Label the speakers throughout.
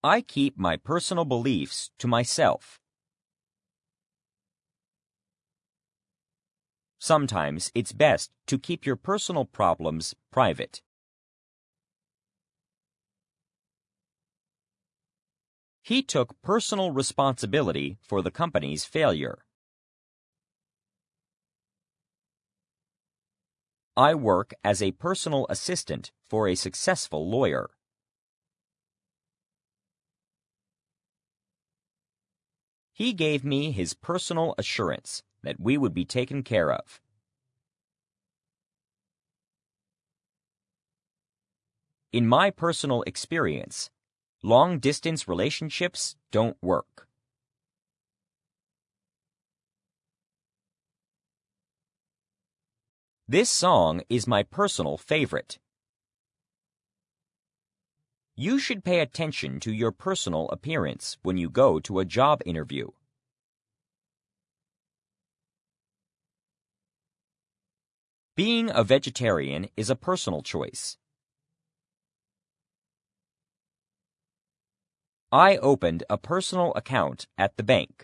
Speaker 1: I keep my personal beliefs to myself. Sometimes it's best to keep your personal problems private. He took personal responsibility for the company's failure. I work as a personal assistant for a successful lawyer. He gave me his personal assurance that we would be taken care of. In my personal experience, long-distance relationships don't work. This song is my personal favorite. You should pay attention to your personal appearance when you go to a job interview. Being a vegetarian is a personal choice. I opened a personal account at the bank.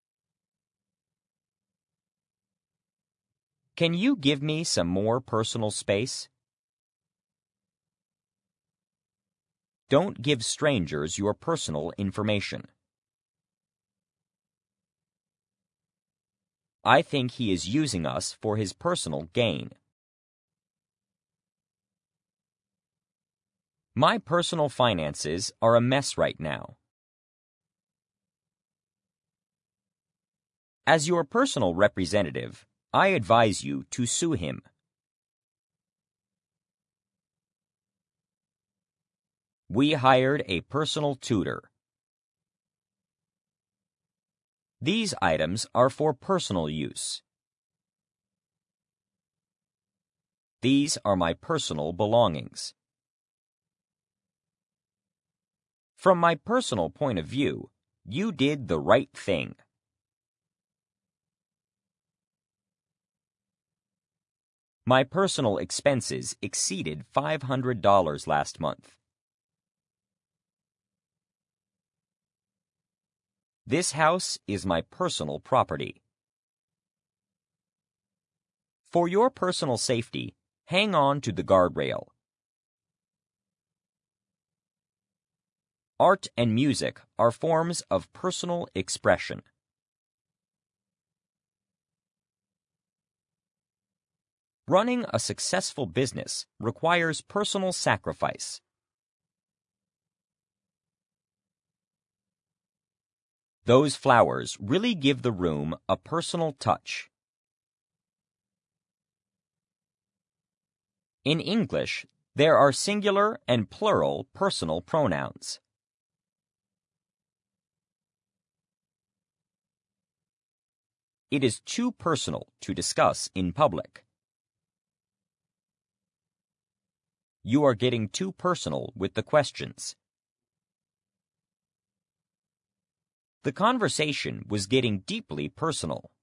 Speaker 1: Can you give me some more personal space? Don't give strangers your personal information. I think he is using us for his personal gain. My personal finances are a mess right now. As your personal representative, I advise you to sue him. We hired a personal tutor. These items are for personal use. These are my personal belongings. From my personal point of view, you did the right thing. My personal expenses exceeded $500 last month. This house is my personal property. For your personal safety, hang on to the guardrail. Art and music are forms of personal expression. Running a successful business requires personal sacrifice. Those flowers really give the room a personal touch. In English, there are singular and plural personal pronouns. It is too personal to discuss in public. You are getting too personal with the questions. The conversation was getting deeply personal.